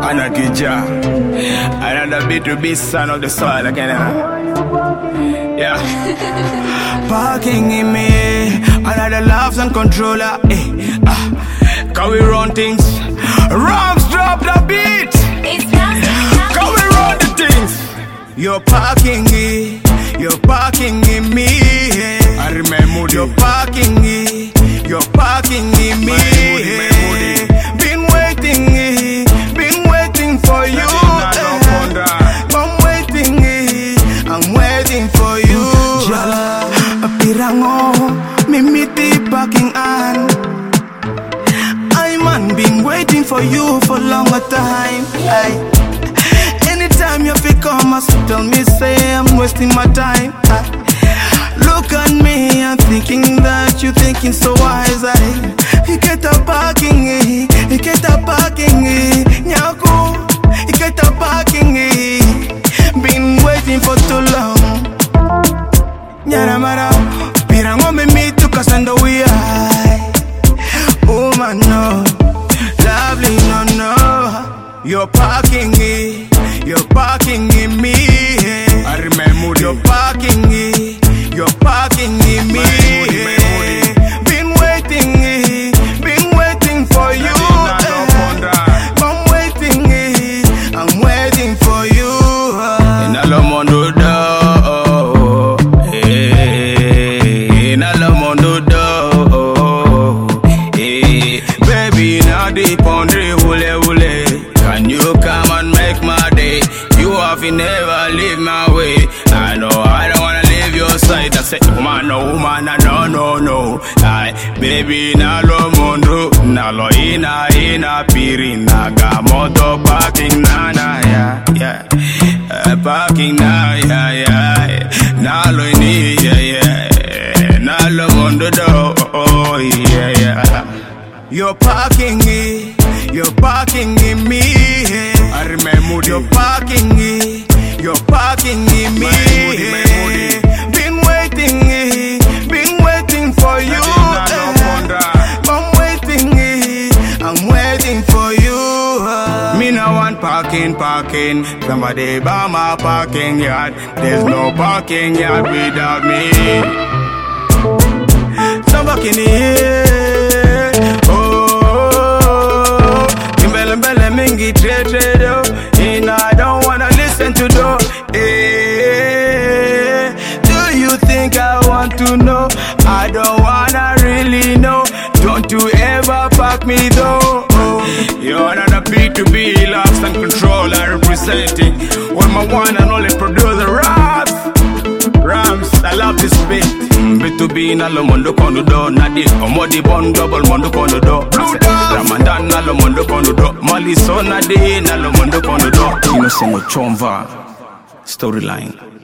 Anakija, another B2B son of the soil again. Yeah. Parking in me, another loves and controller. Can we run things? Rams drop the beat. Can we run the things? You're parking in me. I remember you're parking in me. Been waiting for you. I'm waiting for you. Pirango, mimiti parking an. I'm been waiting for you for longer time. Anytime you pick on us, tell me say I'm wasting my time. Look at me, I'm thinking that you're thinking so wise. You get a parking, Nyako, you get a parking. Been waiting for too long. Nyaramara, pirango me meet to Kasanda we are. Oh man, no, lovely, no. You're parking in me. I remember you're parking in me. Been waiting for you. I'm waiting for you. In Alamondo do, in Alamondo do, baby now deep on the hule. Can you come and make my day? You have never leave my way. I know I don't wanna leave your side. I say, woman, no. Baby, na lo mondo, na lo ina piri, na gamoto parking na yeah. Parking na yeah. Na lo ini yeah. Na lo mondo do, oh yeah. You're parking in me. I remember you're parking in me. Been waiting for you. I'm waiting for you. Me no want parking. Somebody buy my parking yard. There's no parking yard without me. Somebody in the air. Kimbele mingi trade. And I don't wanna listen to do. Do you think I want to know? I don't wanna really know. Don't you ever fuck me though. You're not a B2B, loves and control I representing. When my one and only producer Rams, I love this beat. B2B na lo mondo kono do. Nadi omodi bon double mondo kono do. Ramadan na lo mondo kono do. Mali so nadi na lo mondo kono do. Innocent Ochomva storyline.